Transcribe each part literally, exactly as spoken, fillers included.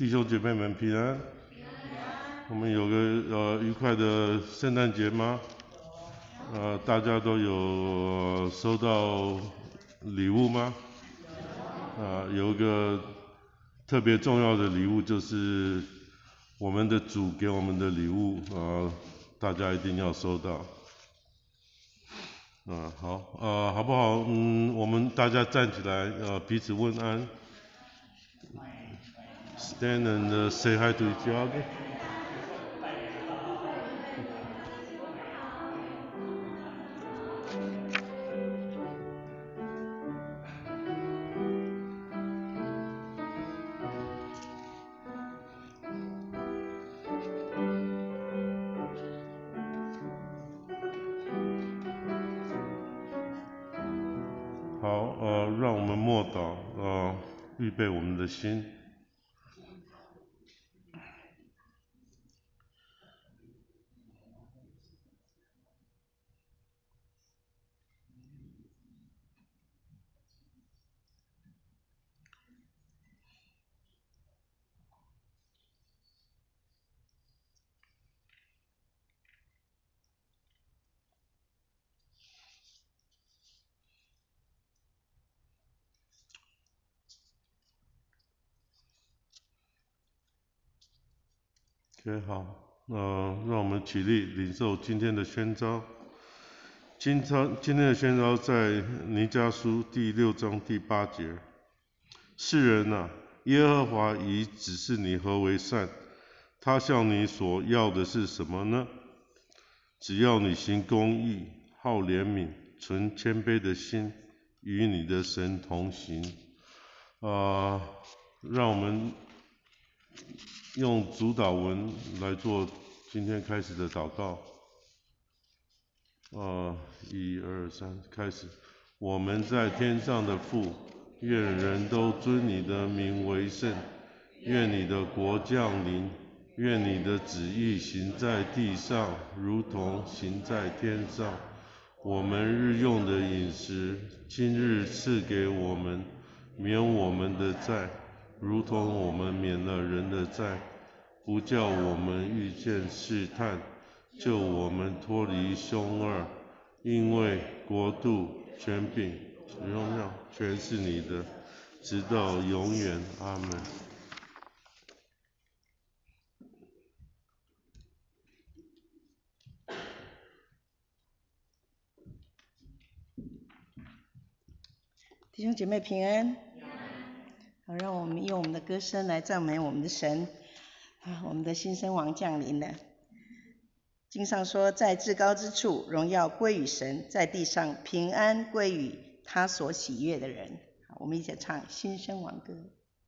弟兄姐妹们平安。我们有个呃愉快的圣诞节吗？呃，大家都有收到礼物吗？啊、呃，有一个特别重要的礼物，就是我们的主给我们的礼物啊、呃，大家一定要收到。啊、呃，好，呃，好不好？嗯，我们大家站起来，呃，彼此问安。Stand and uh, say hi to each other. 好，呃，让我们默祷，呃，预备我们的心。OK， 好，呃，让我们起立领受今天的宣召。今朝今天的宣召在弥迦书第六章第八节。世人啊，耶和华已指示你何为善，他向你所要的是什么呢？只要你行公义，好怜悯，存谦卑的心，与你的神同行。啊、呃，让我们用主祷文来做今天开始的祷告。呃，一二三，开始。我们在天上的父，愿人都尊你的名为圣。愿你的国降临。愿你的旨意行在地上，如同行在天上。我们日用的饮食，今日赐给我们，免我们的债，如同我们免了人的债。不叫我们遇见试探，救我们脱离凶恶。因为国度、权柄、荣耀，全是你的，直到永远。阿们。 弟兄姐妹平安。好，让我们用我们的歌声来赞美我们的神。啊，我们的新生王降临了。经上说，在至高之处，荣耀归于神；在地上，平安归于他所喜悦的人。好，我们一起唱新生王歌。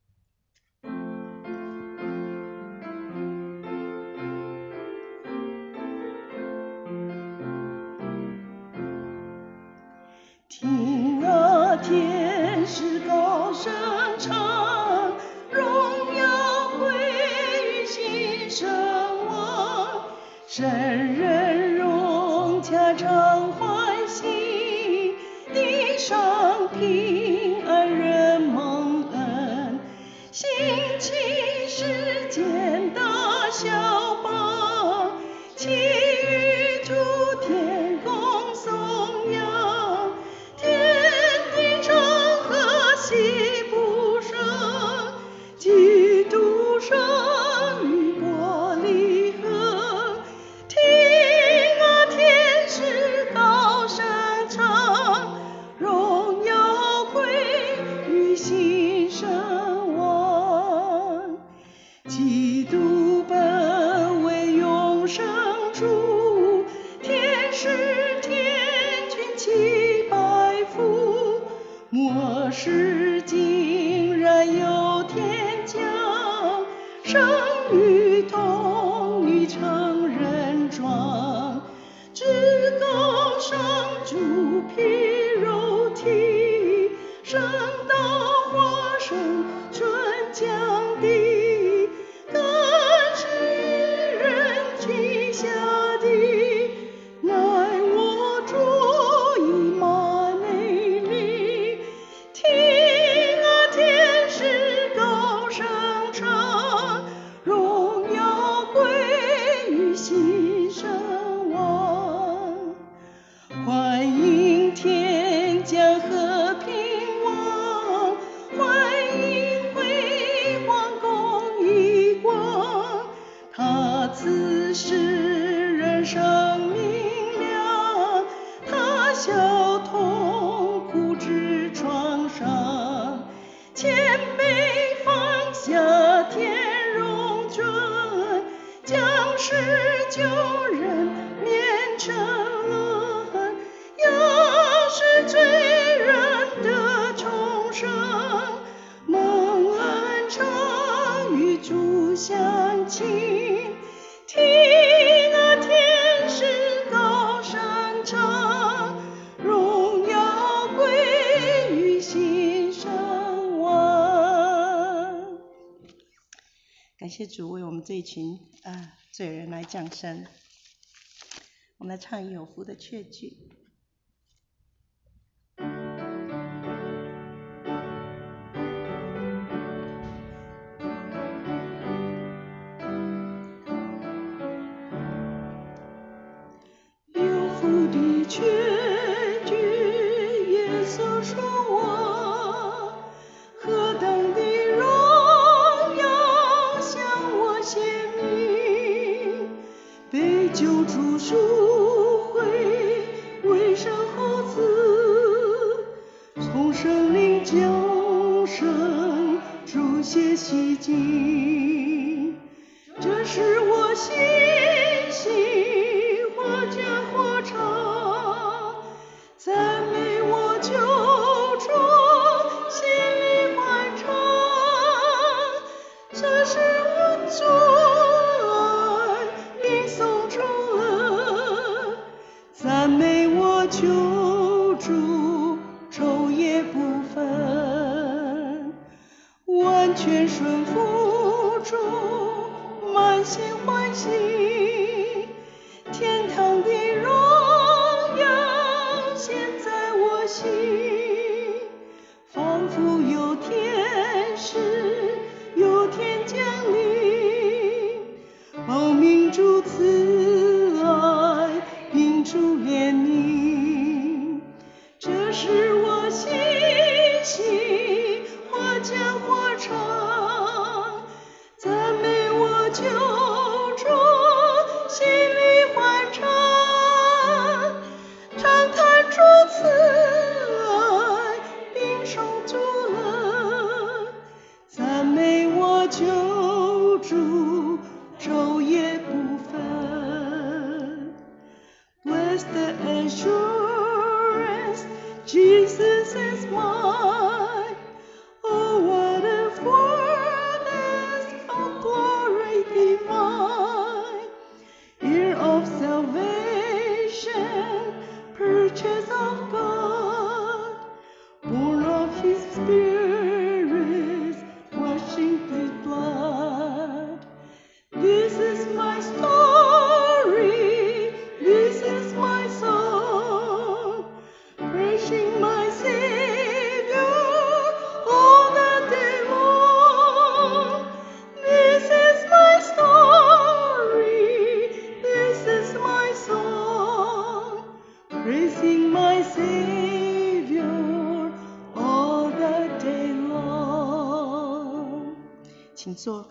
听啊，天使高声唱，荣耀归于新生王。神人融洽常欢喜，地上平安人蒙恩。兴起世间大效邦，其余诸天共颂扬。天地长和喜不胜，基督生于国里恒。听啊，天使高声唱，荣耀归于新生王。基督本为永生主，天使天君齐拜服。末世竟然有天降，生于童女成人状。至高上主披肉体，升到华生春降地，感是与人居下地，乃我主以马内利。听啊，天使高声唱， 使人生明亮，他消痛苦之创伤，谦卑放下天荣尊，将世救人免沉沦，要使罪人得重生，蒙恩常与主相亲，听那天使高声唱，荣耀归于新生王。感谢主为我们这一群啊罪人来降生。我们来唱有福的确句。有福的确句，耶稣说我何等的荣耀向我显明，被救主赎回为圣后子，从圣灵降生主血洗净，这是我心喜或讲或唱，赞美我救主心里欢畅，这是我主爱并颂主恩，赞美我救主昼夜不分，完全顺服主，满心欢喜，天堂的荣耀现在我心，仿佛有天使有天降临，报明主慈爱并主怜悯，这是我心喜或讲或唱，赞美我救主心里欢畅，长叹主慈爱并颂主恩，赞美我救主昼夜不分。Bless the assurance, Jesus is mine. Oh, what a fullness of glory divine, heir of salvation, purchase of God, born of His Spirit, washing with blood. This is my story, this is my song, praising my Savior all the day long. This is my story, this is my song, praising my Savior all the day long. 请坐。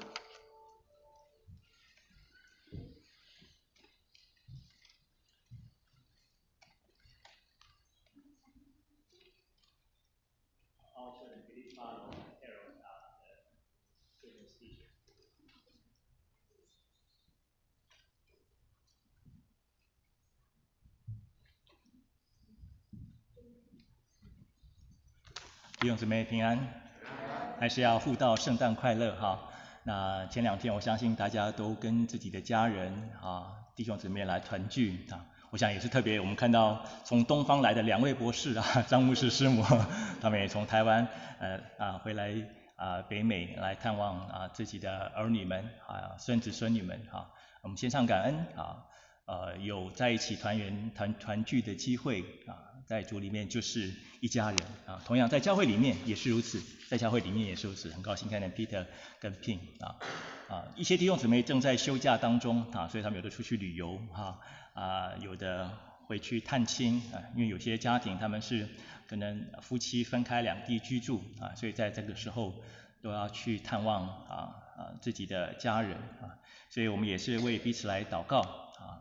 弟兄姊妹平安，还是要互道圣诞快乐哈。那前两天我相信大家都跟自己的家人啊弟兄姊妹来团聚啊，我想也是特别我们看到从东方来的两位博士啊，张牧师师母，他们也从台湾呃啊回来啊北美来探望啊自己的儿女们啊孙子孙女们哈，我们献上感恩啊。呃，有在一起团圆团团聚的机会啊，在主里面就是一家人啊。同样在教会里面也是如此，在教会里面也是如此。很高兴看见 Peter 跟 Pin 啊啊，一些弟兄姊妹正在休假当中啊，所以他们有的出去旅游哈啊，有的回去探亲啊，因为有些家庭他们是可能夫妻分开两地居住啊，所以在这个时候都要去探望啊啊自己的家人啊，所以我们也是为彼此来祷告。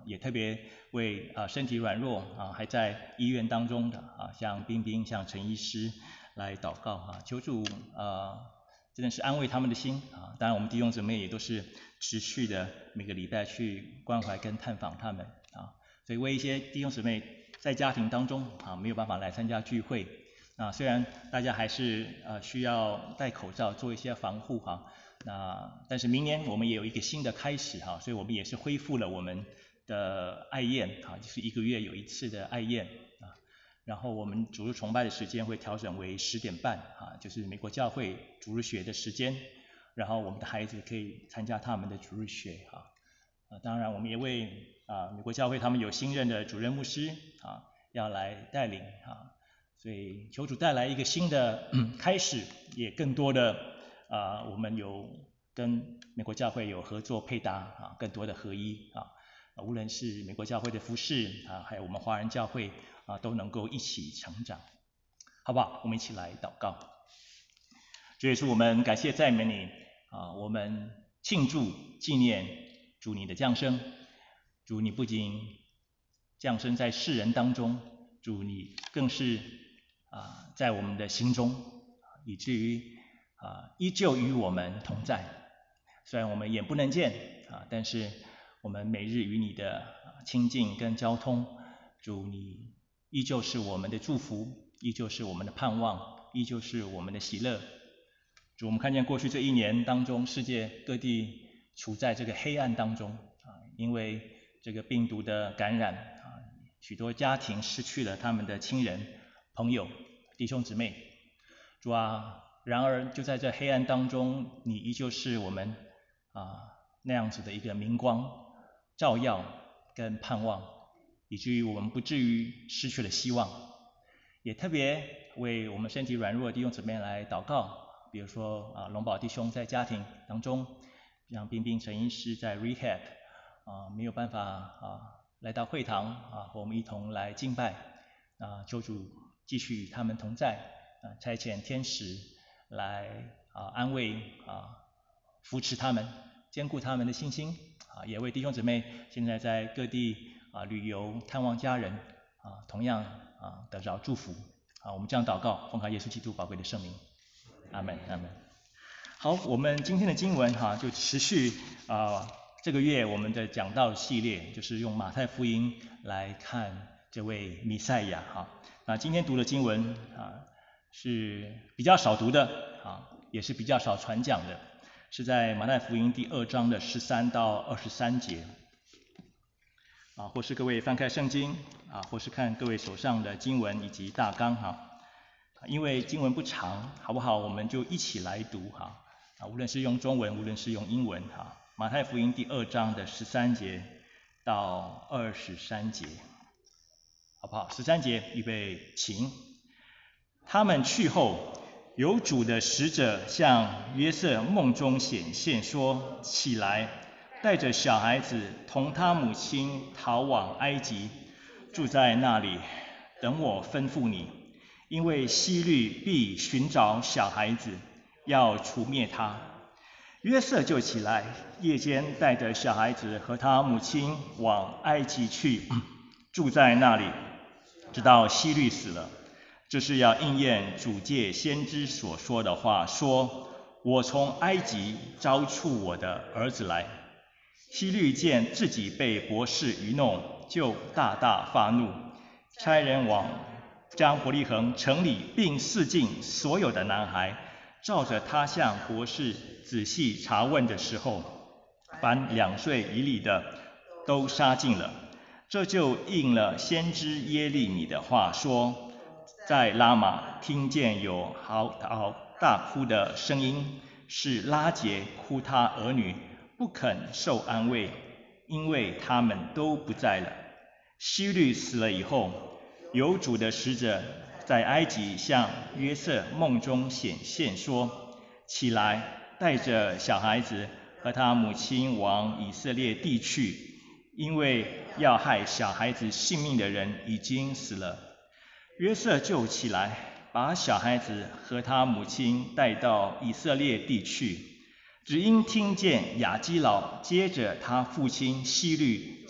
也特别为啊身体软弱啊还在医院当中的啊，像冰冰、像陈医师来祷告啊，求主啊真的是安慰他们的心啊。当然我们弟兄姊妹也都是持续的每个礼拜去关怀跟探访他们啊，所以为一些弟兄姊妹在家庭当中啊没有办法来参加聚会啊，虽然大家还是呃需要戴口罩做一些防护哈。那但是明年我们也有一个新的开始哈，所以我们也是恢复了我们的爱宴啊，就是一个月有一次的爱宴啊。然后我们主日崇拜的时间会调整为十点半啊，就是美国教会主日学的时间，然后我们的孩子可以参加他们的主日学啊。啊，当然我们也为啊美国教会他们有新任的主任牧师啊要来带领啊，所以求主带来一个新的开始，也更多的。啊，我们有跟美国教会有合作配搭啊，更多的合一啊，无论是美国教会的服事啊，还有我们华人教会啊，都能够一起成长，好不好？我们一起来祷告。主耶稣，我们感谢赞美你啊，我们庆祝纪念主你的降生，主你不仅降生在世人当中，主你更是啊在我们的心中，以至于。啊，依旧与我们同在。虽然我们眼不能见啊，但是我们每日与你的亲近跟交通，主你依旧是我们的祝福，依旧是我们的盼望，依旧是我们的喜乐。主，我们看见过去这一年当中，世界各地处在这个黑暗当中啊，因为这个病毒的感染啊，许多家庭失去了他们的亲人、朋友、弟兄姊妹。主啊。然而就在这黑暗当中，你依旧是我们啊那样子的一个明光，照耀跟盼望，以至于我们不至于失去了希望。也特别为我们身体软弱的弟兄姊妹来祷告，比如说啊龙宝弟兄在家庭当中，像冰冰陈医师在 rehab 啊没有办法啊来到会堂啊和我们一同来敬拜啊，求主继续与他们同在啊，差遣天使。来啊安慰啊扶持他们，坚固他们的信心啊，也为弟兄姊妹现在在各地啊旅游探望家人啊，同样啊得着祝福啊。我们这样祷告，奉靠耶稣基督宝贵的圣名，阿门阿门。好，我们今天的经文哈、啊、就持续啊这个月我们的讲道系列，就是用马太福音来看这位弥赛亚哈。那今天读的经文啊。是比较少读的啊，也是比较少传讲的，是在马太福音第二章的十三到二十三节啊，或是各位翻开圣经啊，或是看各位手上的经文以及大纲哈，因为经文不长，好不好？我们就一起来读哈啊，无论是用中文，无论是用英文哈，马太福音第二章的十三节到二十三节，好不好？十三节，预备，请。他们去后，有主的使者向约瑟梦中显现说：起来，带着小孩子同他母亲逃往埃及，住在那里，等我吩咐你。因为希律必寻找小孩子，要除灭他。约瑟就起来，夜间带着小孩子和他母亲往埃及去，住在那里，直到希律死了。这是要应验主借先知所说的话，说：我从埃及招出我的儿子来。希律见自己被博士愚弄，就大大发怒，差人往将伯利恒城里并四境所有的男孩，照着他向博士仔细查问的时候，凡两岁以里的都杀尽了。这就应了先知耶利米的话，说：在拉玛听见有嚎啕大哭的声音，是拉结哭他儿女，不肯受安慰，因为他们都不在了。希律死了以后，有主的使者在埃及向约瑟梦中显现说：起来，带着小孩子和他母亲往以色列地去，因为要害小孩子性命的人已经死了。约瑟就起来，把小孩子和他母亲带到以色列地去，只因听见亚基老接着他父亲希律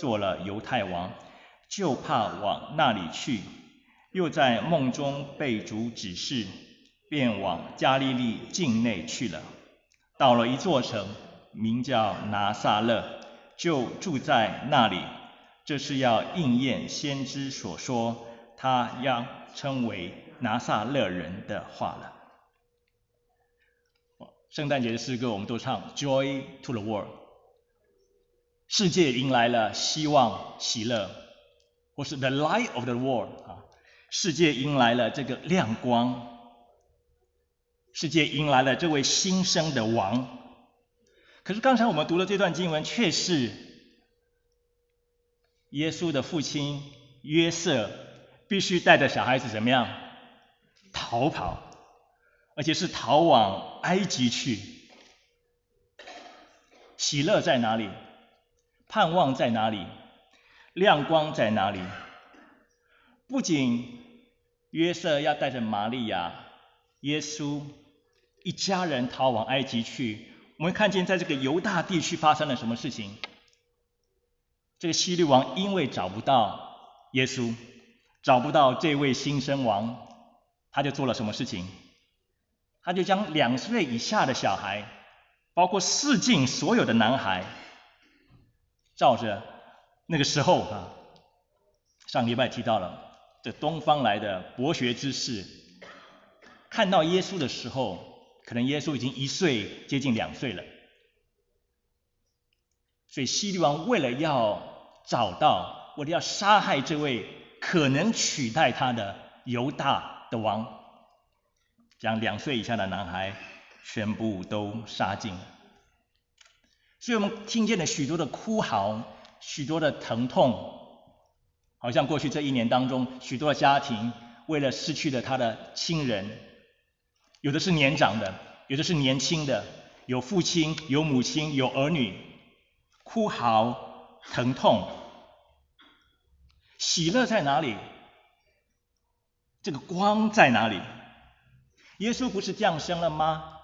做了犹太王，就怕往那里去，又在梦中被主指示，便往加利利境内去了。到了一座城，名叫拿撒勒，就住在那里。这是要应验先知所说，他要称为拿撒勒人的话了。圣诞节的诗歌我们都唱 Joy to the world， 世界迎来了希望、喜乐，或是 The light of the world， 啊，世界迎来了这个亮光，世界迎来了这位新生的王。可是刚才我们读的这段经文却是耶稣的父亲约瑟必须带着小孩子怎么样逃跑，而且是逃往埃及去。喜乐在哪里？盼望在哪里？亮光在哪里？不仅约瑟要带着玛利亚、耶稣一家人逃往埃及去，我们看见在这个犹大地区发生了什么事情？这个希律王因为找不到耶稣，找不到这位新生王，他就做了什么事情？他就将两岁以下的小孩，包括四境所有的男孩，照着那个时候啊，上礼拜提到了，这东方来的博学之士，看到耶稣的时候，可能耶稣已经一岁接近两岁了。所以希律王为了要找到，为了要杀害这位可能取代他的犹大的王，将两岁以下的男孩全部都杀尽。所以我们听见了许多的哭嚎，许多的疼痛，好像过去这一年当中，许多的家庭为了失去了他的亲人，有的是年长的，有的是年轻的，有父亲，有母亲，有儿女，哭嚎疼痛。喜乐在哪里？这个光在哪里？耶稣不是降生了吗？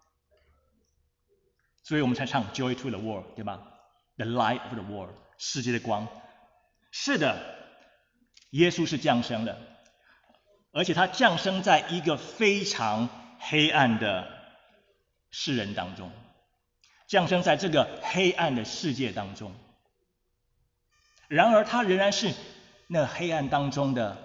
所以我们才唱 Joy to the world， 对吧？ The light of the world， 世界的光。是的，耶稣是降生了，而且他降生在一个非常黑暗的世人当中，降生在这个黑暗的世界当中。然而他仍然是那黑暗当中的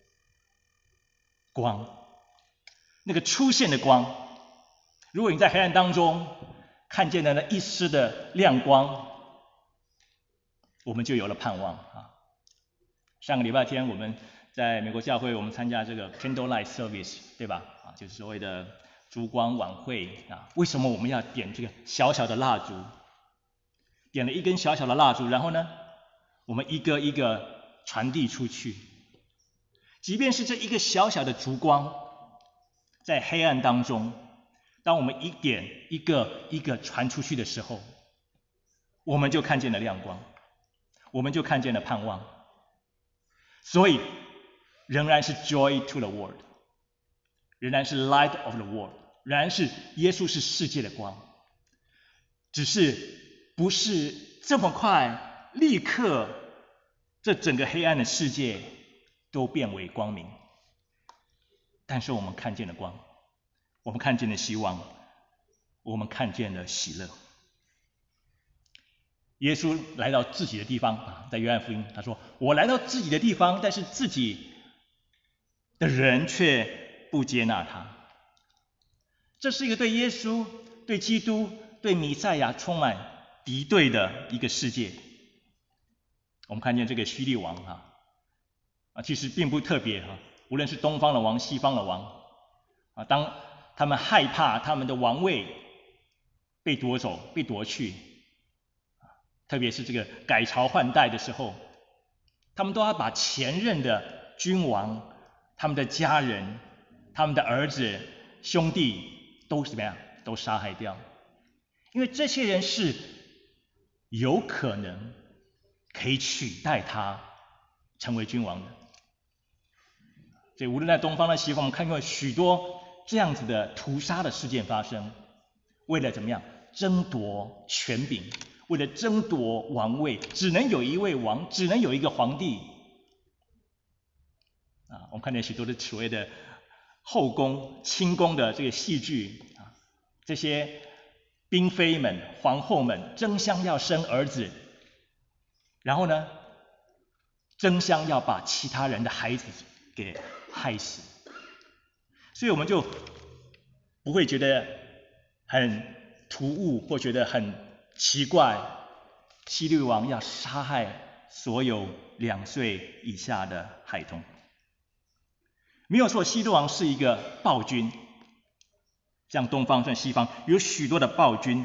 光，那个出现的光。如果你在黑暗当中看见了那一丝的亮光，我们就有了盼望啊！上个礼拜天我们在美国教会，我们参加这个 Candlelight Service， 对吧？啊，就是所谓的烛光晚会啊。为什么我们要点这个小小的蜡烛？点了一根小小的蜡烛，然后呢，我们一个一个传递出去。即便是这一个小小的烛光，在黑暗当中，当我们一点一个一个传出去的时候，我们就看见了亮光，我们就看见了盼望。所以仍然是 joy to the world， 仍然是 light of the world， 仍然是耶稣是世界的光，只是不是这么快立刻这整个黑暗的世界都变为光明。但是我们看见了光，我们看见了希望，我们看见了喜乐。耶稣来到自己的地方啊，在约翰福音他说，我来到自己的地方，但是自己的人却不接纳他。这是一个对耶稣、对基督、对弥赛亚充满敌对的一个世界。我们看见这个希律王啊，啊其实并不特别啊，无论是东方的王、西方的王啊，当他们害怕他们的王位被夺走、被夺去，特别是这个改朝换代的时候，他们都要把前任的君王、他们的家人、他们的儿子、兄弟都怎么样？都杀害掉，因为这些人是有可能可以取代他成为君王的。所以无论在东方的西方，我们看过许多这样子的屠杀的事件发生，为了怎么样争夺权柄， 为了争夺王位，只能有一位王，只能有一个皇帝。啊，我们看见许多的所谓的后宫、清宫的这个戏剧啊，这些嫔妃们、皇后们争相要生儿子，然后呢，争相要把其他人的孩子给害死，所以我们就不会觉得很突兀，或觉得很奇怪，希律王要杀害所有两岁以下的孩童。没有错，希律王是一个暴君，像东方像西方有许多的暴君，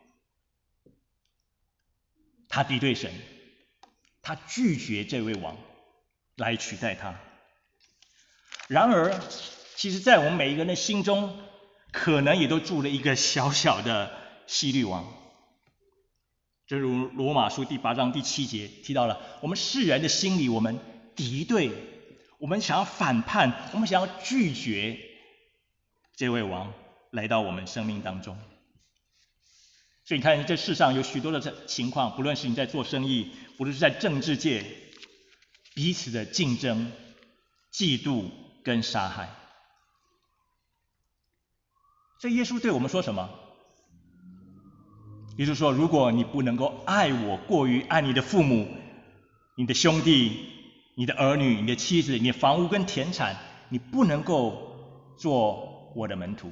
他敌对神，他拒绝这位王来取代他。然而，其实在我们每一个人的心中，可能也都住了一个小小的希律王。正如罗马书第八章第七节提到了，我们世人的心里，我们敌对，我们想要反叛，我们想要拒绝这位王来到我们生命当中。所以你看，这世上有许多的情况，不论是你在做生意，不论是在政治界，彼此的竞争、嫉妒跟杀害。所以耶稣对我们说什么？耶稣说，如果你不能够爱我过于爱你的父母、你的兄弟、你的儿女、你的妻子、你的房屋跟田产，你不能够做我的门徒。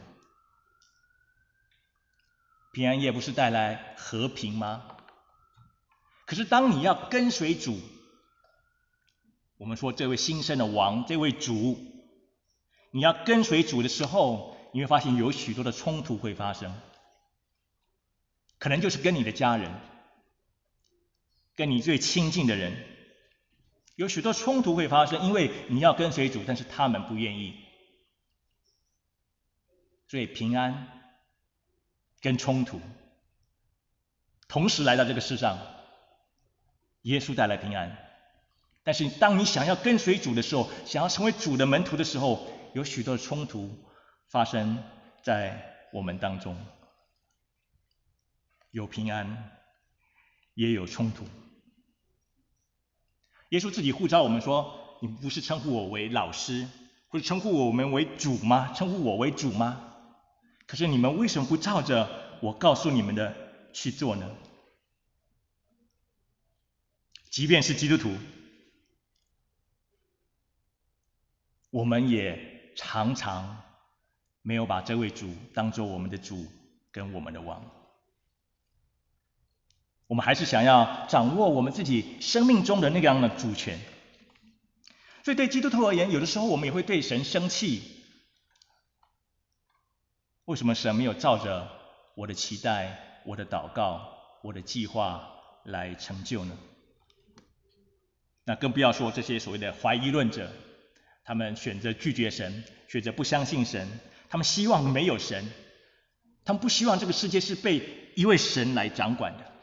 平安夜不是带来和平吗？可是当你要跟随主，我们说这位新生的王，这位主，你要跟随主的时候，你会发现有许多的冲突会发生，可能就是跟你的家人，跟你最亲近的人，有许多冲突会发生，因为你要跟随主，但是他们不愿意。所以平安跟冲突同时来到这个世上，耶稣带来平安，但是当你想要跟随主的时候，想要成为主的门徒的时候，有许多的冲突发生在我们当中，有平安也有冲突。耶稣自己呼召我们说，你不是称呼我为老师，或者称呼我们为主吗？称呼我为主吗？可是你们为什么不照着我告诉你们的去做呢？即便是基督徒，我们也常常没有把这位主当作我们的主跟我们的王。我们还是想要掌握我们自己生命中的那样的主权。所以对基督徒而言，有的时候我们也会对神生气。为什么神没有照着我的期待、我的祷告、我的计划来成就呢？那更不要说这些所谓的怀疑论者，他们选择拒绝神，选择不相信神，他们希望没有神，他们不希望这个世界是被一位神来掌管的。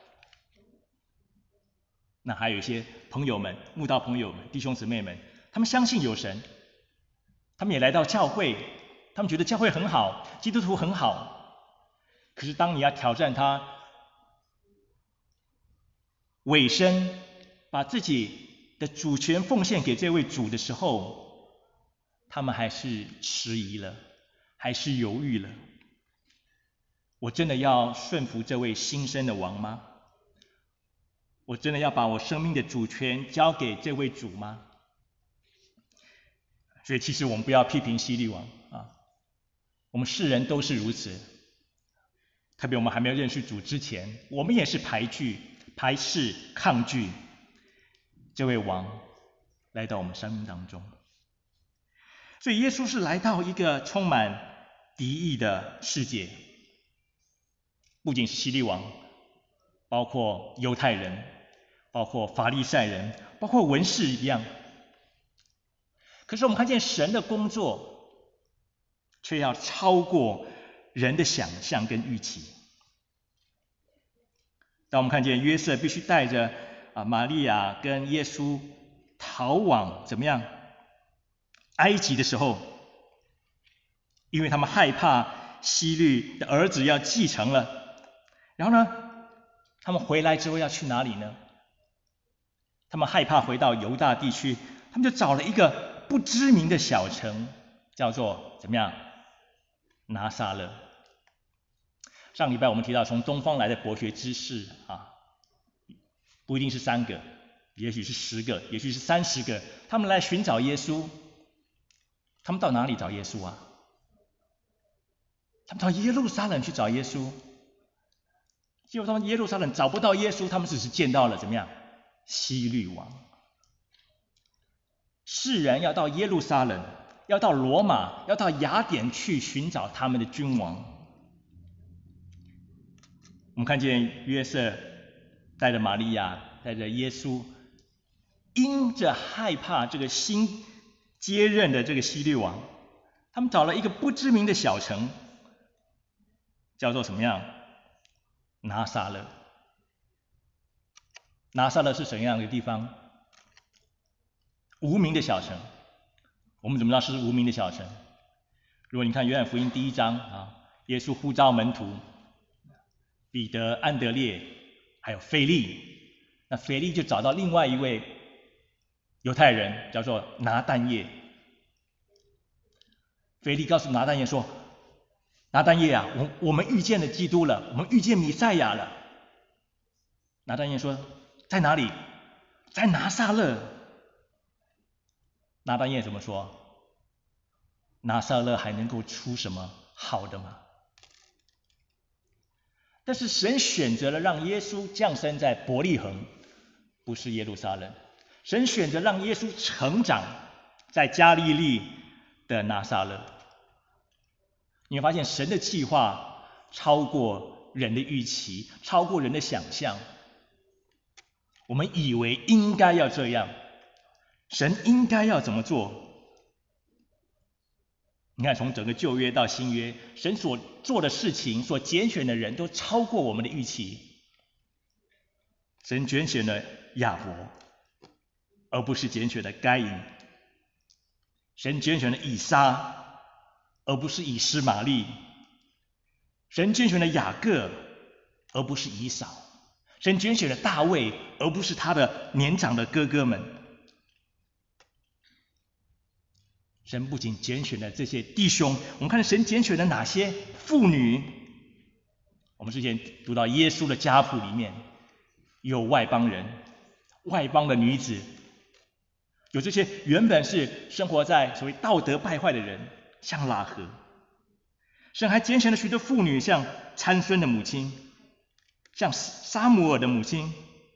那还有一些朋友们，慕道朋友们、弟兄姊妹们，他们相信有神，他们也来到教会，他们觉得教会很好，基督徒很好。可是当你要挑战他委身，把自己的主权奉献给这位主的时候，他们还是迟疑了，还是犹豫了。我真的要顺服这位新生的王吗？我真的要把我生命的主权交给这位主吗？所以其实我们不要批评希律王啊，我们世人都是如此。特别我们还没有认识主之前，我们也是排拒、排斥、抗拒这位王来到我们生命当中。所以耶稣是来到一个充满敌意的世界，不仅是希律王，包括犹太人，包括法利赛人，包括文士一样。可是我们看见神的工作却要超过人的想象跟预期。当我们看见约瑟必须带着啊玛利亚跟耶稣逃往怎么样埃及的时候，因为他们害怕希律的儿子要继承了，然后呢他们回来之后要去哪里呢？他们害怕回到犹大地区，他们就找了一个不知名的小城，叫做怎么样？拿撒勒。上礼拜我们提到，从东方来的博学之士啊，不一定是三个，也许是十个，也许是三十个，他们来寻找耶稣。他们到哪里找耶稣啊？他们到耶路撒冷去找耶稣。结果他们耶路撒冷找不到耶稣，他们只是见到了怎么样？希律王。世人要到耶路撒冷，要到罗马，要到雅典去寻找他们的君王。我们看见约瑟带着玛利亚，带着耶稣，因着害怕这个新接任的这个希律王，他们找了一个不知名的小城，叫做什么样？拿撒勒。拿撒勒是什么样的地方？无名的小城。我们怎么知道是无名的小城？如果你看约翰福音第一章啊，耶稣呼召门徒彼得、安德烈还有腓利，那腓利就找到另外一位犹太人，叫做拿但业。腓利告诉拿但业说：“拿但业啊，我我们遇见了基督了，我们遇见弥赛亚了。”拿但业说：“在哪里？在拿撒勒。”拿但业怎么说？拿撒勒还能够出什么好的吗？但是神选择了让耶稣降生在伯利恒，不是耶路撒冷。神选择让耶稣成长在加利利的拿撒勒。你会发现神的计划超过人的预期，超过人的想象。我们以为应该要这样，神应该要怎么做？你看，从整个旧约到新约，神所做的事情，所拣选的人都超过我们的预期。神拣选了亚伯，而不是拣选了该隐；神拣选了以撒，而不是以实玛利；神拣选了雅各，而不是以扫；神拣选了大卫，而不是他的年长的哥哥们。神不仅拣选了这些弟兄，我们看神拣选了哪些妇女？我们之前读到耶稣的家谱里面，有外邦人、外邦的女子，有这些原本是生活在所谓道德败坏的人，像喇合。神还拣选了许多妇女，像参孙的母亲，像撒母耳的母亲，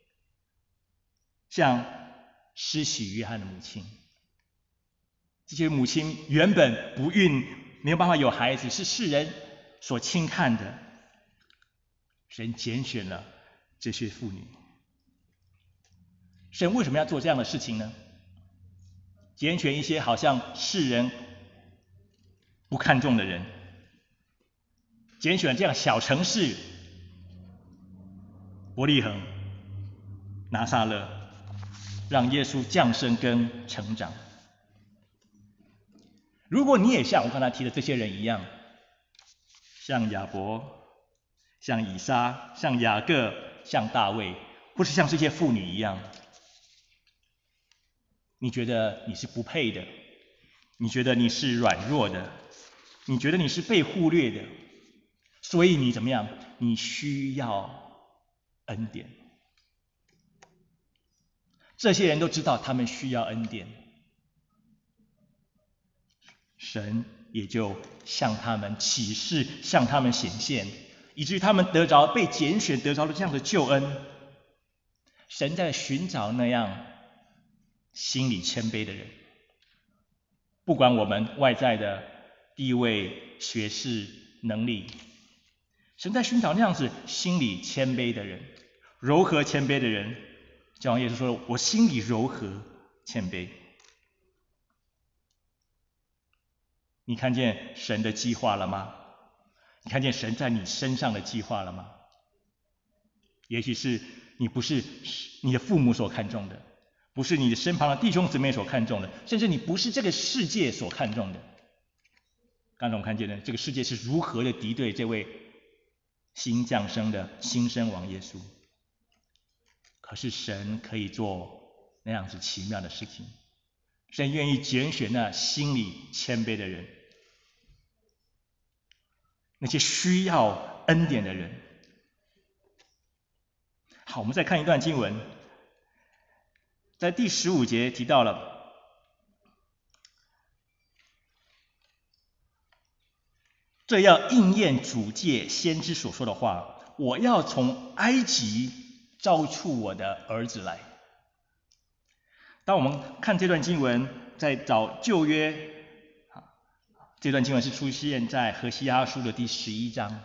像施洗约翰的母亲。这些母亲原本不孕，没有办法有孩子，是世人所轻看的。神拣选了这些妇女。神为什么要做这样的事情呢？拣选一些好像世人不看重的人，拣选这样小城市伯利恒、拿撒勒，让耶稣降生跟成长。如果你也像我刚才提的这些人一样，像亚伯、像以撒、像雅各、像大卫，或是像这些妇女一样，你觉得你是不配的，你觉得你是软弱的，你觉得你是被忽略的，所以你怎么样？你需要恩典。这些人都知道他们需要恩典，神也就向他们启示，向他们显现，以至于他们得着被拣选，得着了这样的救恩。神在寻找那样心里谦卑的人，不管我们外在的地位、学识、能力，神在寻找那样子心里谦卑的人，柔和谦卑的人。就像耶稣说：“我心里柔和谦卑。”你看见神的计划了吗？你看见神在你身上的计划了吗？也许是你不是你的父母所看重的，不是你的身旁的弟兄姊妹所看重的，甚至你不是这个世界所看重的。刚才我们看见的这个世界是如何的敌对这位新降生的新生王耶稣。 可是神可以做那样子奇妙的事情，神愿意拣选那心里谦卑的人，那些需要恩典的人。好，我们再看一段经文，在第十五节提到了，这要应验主借先知所说的话，我要从埃及招出我的儿子来。当我们看这段经文，在找旧约，这段经文是出现在何西阿书的第十一章。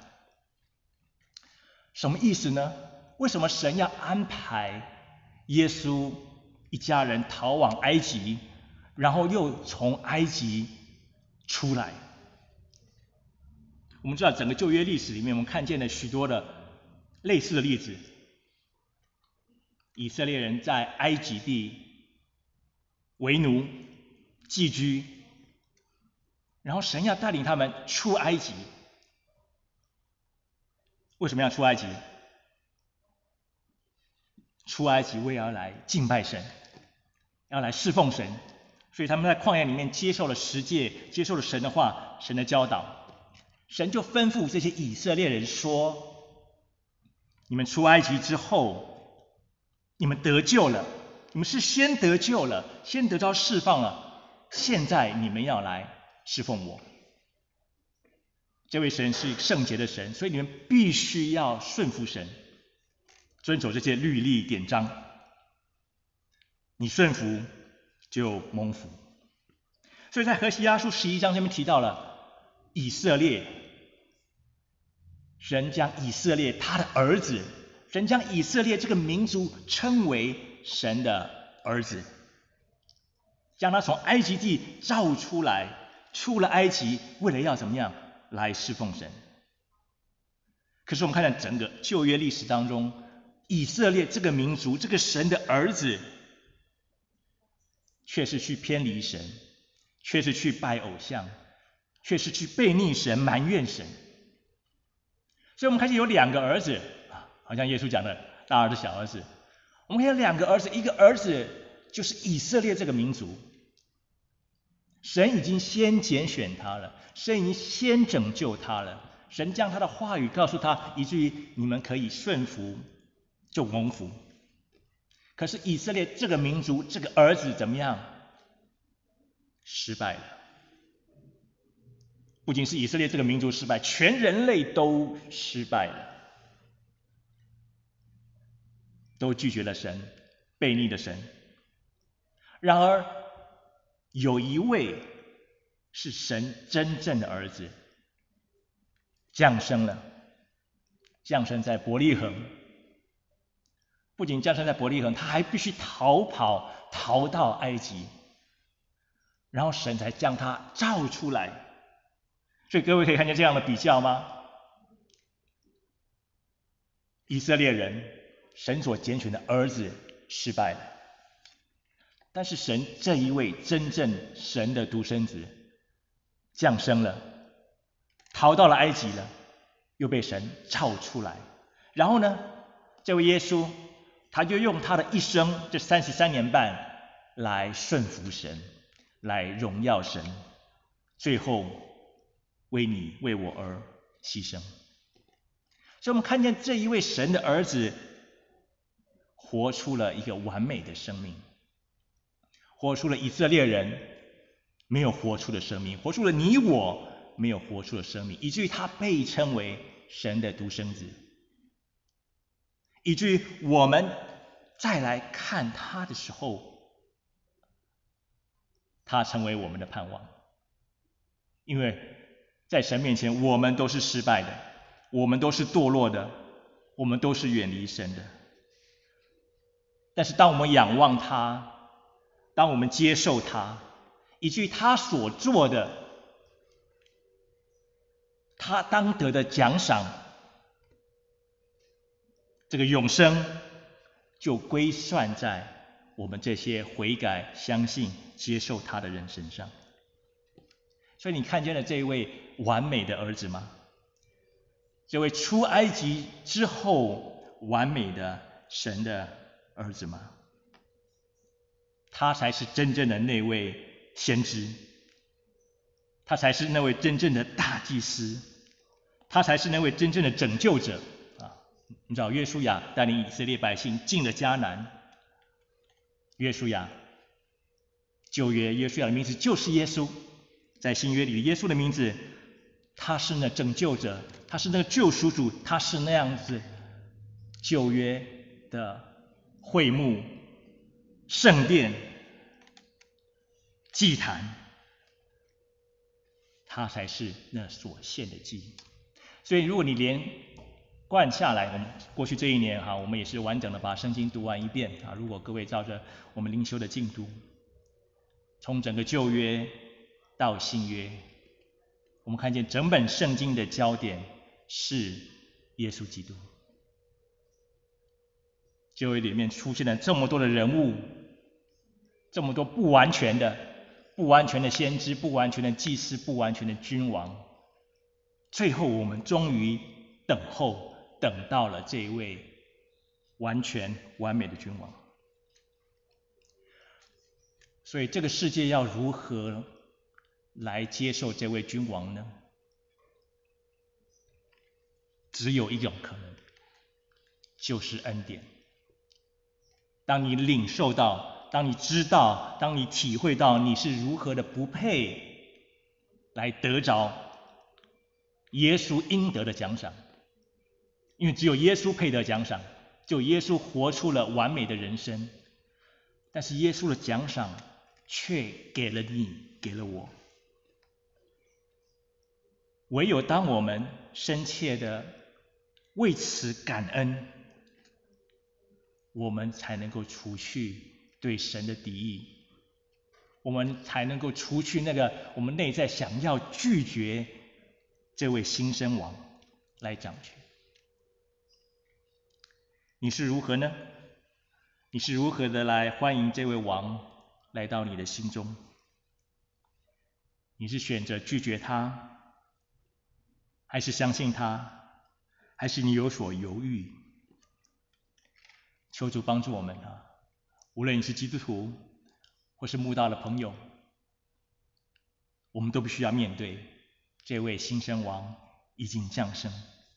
什么意思呢？为什么神要安排耶稣一家人逃往埃及，然后又从埃及出来？我们知道整个旧约历史里面，我们看见了许多的类似的例子。以色列人在埃及地为奴寄居，然后神要带领他们出埃及。为什么要出埃及？出埃及为要来敬拜神，要来侍奉神，所以他们在旷野里面接受了十诫，接受了神的话，神的教导。神就吩咐这些以色列人说，你们出埃及之后，你们得救了，你们是先得救了，先得到释放了，现在你们要来侍奉我。这位神是圣洁的神，所以你们必须要顺服神，遵守这些律例典章。你顺服就蒙福。所以在何西阿书十一章这边提到了以色列，神将以色列他的儿子，神将以色列这个民族称为神的儿子，将他从埃及地召出来，出了埃及，为了要怎么样来侍奉神。可是我们看看整个旧约历史当中，以色列这个民族，这个神的儿子，却是去偏离神，却是去拜偶像，却是去背逆神，埋怨神。所以我们看见有两个儿子，好像耶稣讲的大儿子小儿子，我们看见两个儿子，一个儿子就是以色列这个民族，神已经先拣选他了，神已经先拯救他了，神将他的话语告诉他，以至于你们可以顺服就蒙福。可是以色列这个民族，这个儿子怎么样？失败了。不仅是以色列这个民族失败，全人类都失败了，都拒绝了神，背逆了神。然而有一位是神真正的儿子降生了，降生在伯利恒。不仅降生在伯利恒，他还必须逃跑，逃到埃及，然后神才将他召出来。所以各位可以看见这样的比较吗？以色列人，神所拣选的儿子失败了，但是神这一位真正神的独生子降生了，逃到了埃及了，又被神召出来。然后呢，这位耶稣他就用他的一生，这三十三年半来顺服神，来荣耀神，最后为你为我而牺牲。所以我们看见这一位神的儿子活出了一个完美的生命，活出了以色列人没有活出的生命，活出了你我没有活出的生命，以至于他被称为神的独生子，以至于我们再来看他的时候，他成为我们的盼望。因为在神面前我们都是失败的，我们都是堕落的，我们都是远离神的。但是当我们仰望他，当我们接受他，以至于他所做的，他当得的奖赏，这个永生就归算在我们这些悔改、相信、接受他的人身上。所以你看见了这一位完美的儿子吗？这位出埃及之后完美的神的儿子吗？他才是真正的那位先知，他才是那位真正的大祭司，他才是那位真正的拯救者啊！你知道，约书亚带领以色列百姓进了迦南，约书亚，旧约约书亚的名字就是耶稣，在新约里的耶稣的名字，他是那拯救者，他是那个救赎主，他是那样子旧约的会幕、圣殿、祭坛，他才是那所献的祭。所以如果你连贯下来，我们过去这一年哈，我们也是完整的把圣经读完一遍啊。如果各位照着我们灵修的进度，从整个旧约到新约，我们看见整本圣经的焦点是耶稣基督。旧约里面出现了这么多的人物，这么多不完全的、不完全的先知、不完全的祭司、不完全的君王，最后我们终于等候，等到了这一位完全完美的君王。所以这个世界要如何来接受这位君王呢？只有一种可能，就是恩典。当你领受到，当你知道，当你体会到你是如何的不配来得着耶稣应得的奖赏，因为只有耶稣配得奖赏，只有耶稣活出了完美的人生，但是耶稣的奖赏却给了你，给了我。唯有当我们深切的为此感恩，我们才能够除去对神的敌意，我们才能够除去那个我们内在想要拒绝这位新生王来掌权。你是如何呢？你是如何的来欢迎这位王来到你的心中？你是选择拒绝他，还是相信他，还是你有所犹豫？求主帮助我们啊！无论你是基督徒或是慕道的朋友，我们都必须要面对这位新生王已经降生。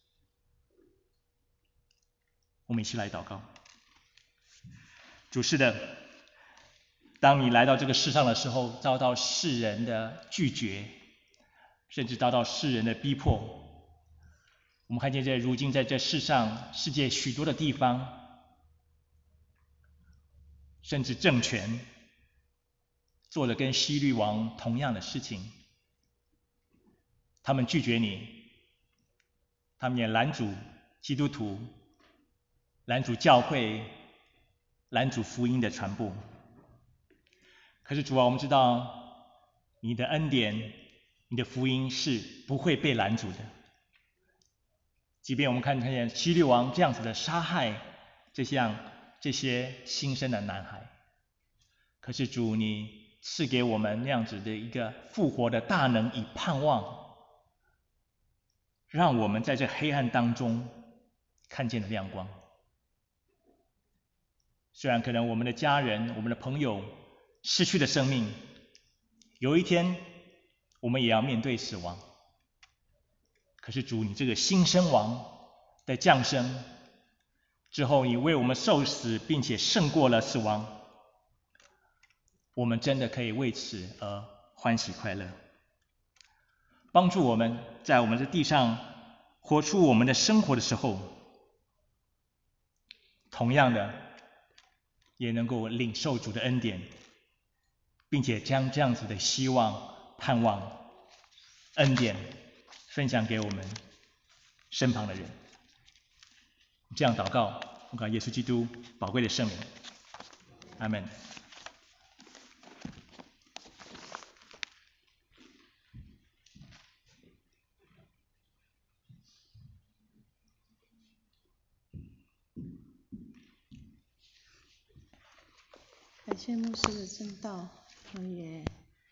我们一起来祷告。主，是的，当你来到这个世上的时候，遭到世人的拒绝，甚至遭到世人的逼迫。我们看见在如今在这世上世界许多的地方，甚至政权做了跟希律王同样的事情，他们拒绝你，他们也拦阻基督徒，拦阻教会，拦阻福音的传播。可是主啊，我们知道你的恩典，你的福音是不会被拦阻的。即便我们看见希律王这样子的杀害这项这些新生的男孩，可是主，你赐给我们那样子的一个复活的大能与盼望，让我们在这黑暗当中看见了亮光。虽然可能我们的家人、我们的朋友失去了生命，有一天我们也要面对死亡。可是主，你这个新生王的降生之后，你为我们受死，并且胜过了死亡，我们真的可以为此而欢喜快乐。帮助我们在我们的地上活出我们的生活的时候，同样的也能够领受主的恩典，并且将这样子的希望、盼望、恩典分享给我们身旁的人。这样祷告，我靠耶稣基督宝贵的圣名，阿们。 感谢牧师的正道，也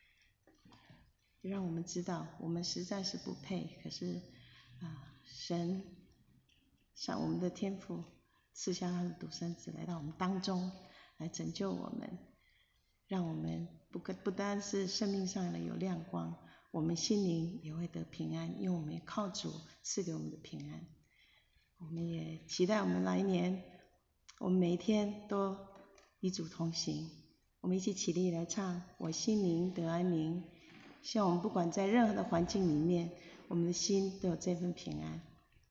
让我们知道我们实在是不配，可是啊，神上我们的天父赐下他的独生子来到我们当中，来拯救我们，让我们不不单是生命上的有亮光，我们心灵也会得平安，因为我们也靠主赐给我们的平安。我们也期待我们来年，我们每一天都与主同行。我们一起起立来唱我心灵得安宁，希望我们不管在任何的环境里面，我们的心都有这份平安。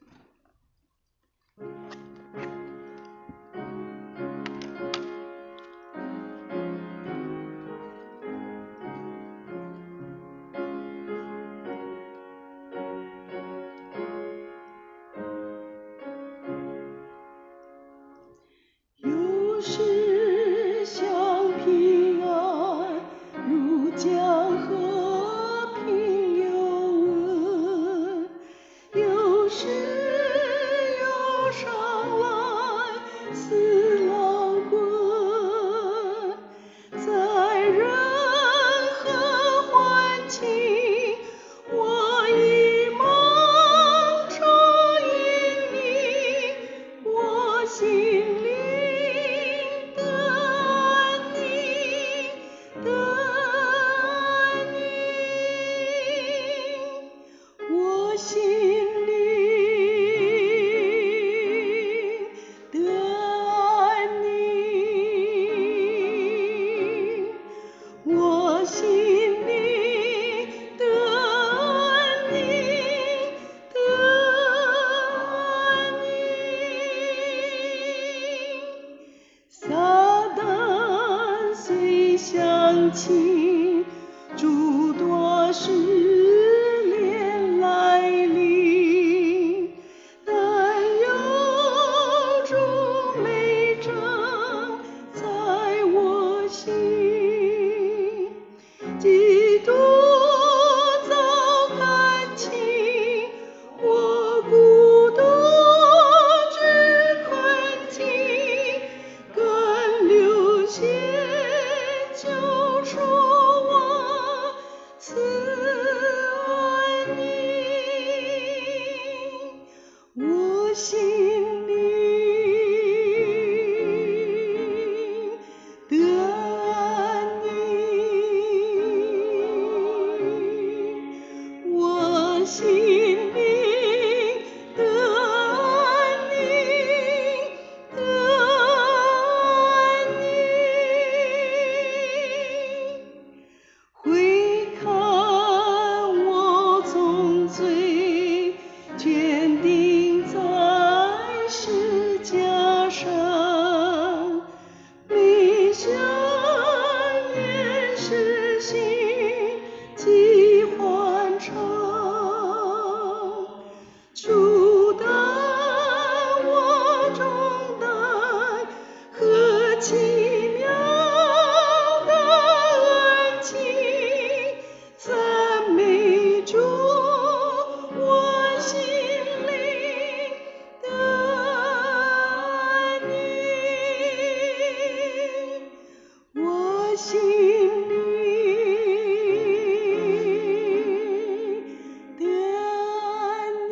有时像平安如江河平又稳，有时又上来似浪滚，在任何环境我已蒙着引领，我心灵的安宁，的安宁，我心灵的安宁，我心灵的安宁，的安宁。撒旦虽想起诸多试炼来临，但有主美证在我心，基督早看清我孤独之困境，更流血救赎我，赐安宁，我心灵的安宁，我心灵的安宁，的安宁。回看我从罪坚定在十架上，每想念时心即欢畅，主担我重担，何奇妙的恩情，赞美主我心灵的安宁，我心灵的安宁，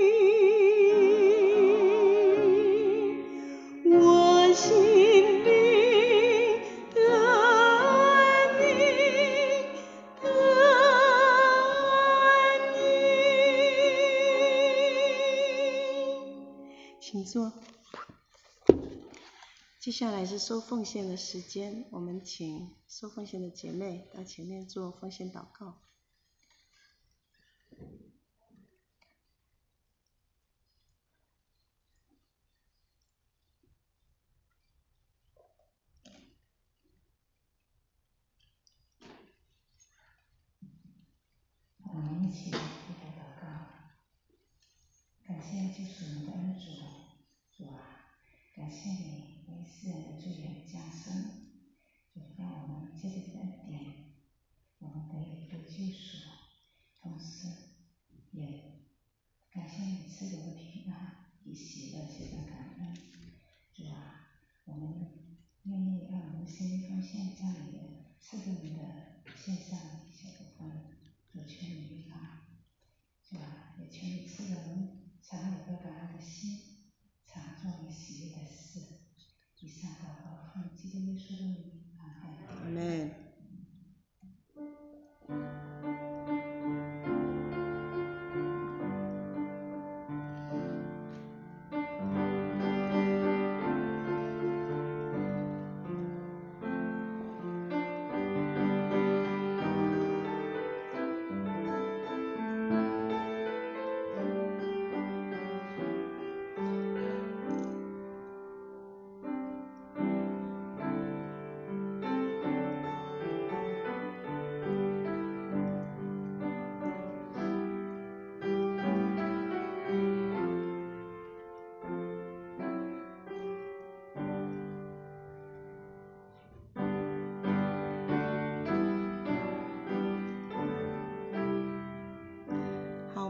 我心灵的安宁，的安宁。请坐。接下来是收奉献的时间，我们请收奉献的姐妹到前面做奉献祷告。 我们一起低头祷告，感谢救赎我们的恩主，主啊，感谢你为世人的罪孽降生，主让我们借着这个恩典，我们得以被救赎，同时也感谢你赐给我们平安与喜乐，谢着感恩，主啊，我们愿意让我们的心灵奉献将你的赐给我们的献上一小部分，主求你悦纳，主啊，也求你赐给我们常有个感恩的心，常做你喜悦的事。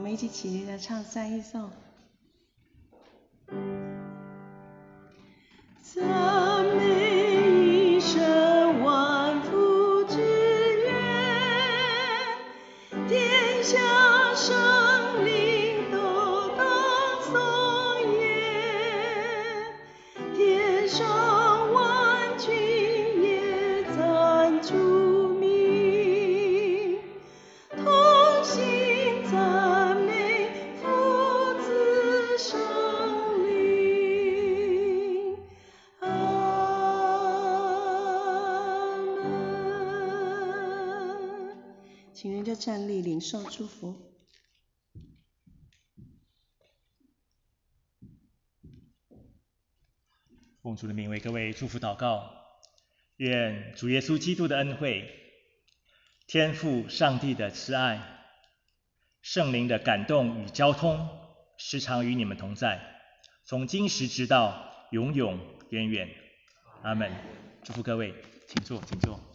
们一起起立来唱三一颂。赞美一生万福之源，天下生灵都当颂言，天上万军也赞主名，同心赞美父子圣灵。阿门。请人就站立领受祝福。 奉主的名为各位祝福祷告，愿主耶稣基督的恩惠、天父上帝的慈爱、圣灵的感动与交通，时常与你们同在，从今时直到永永远远。阿们。祝福各位，请坐，请坐。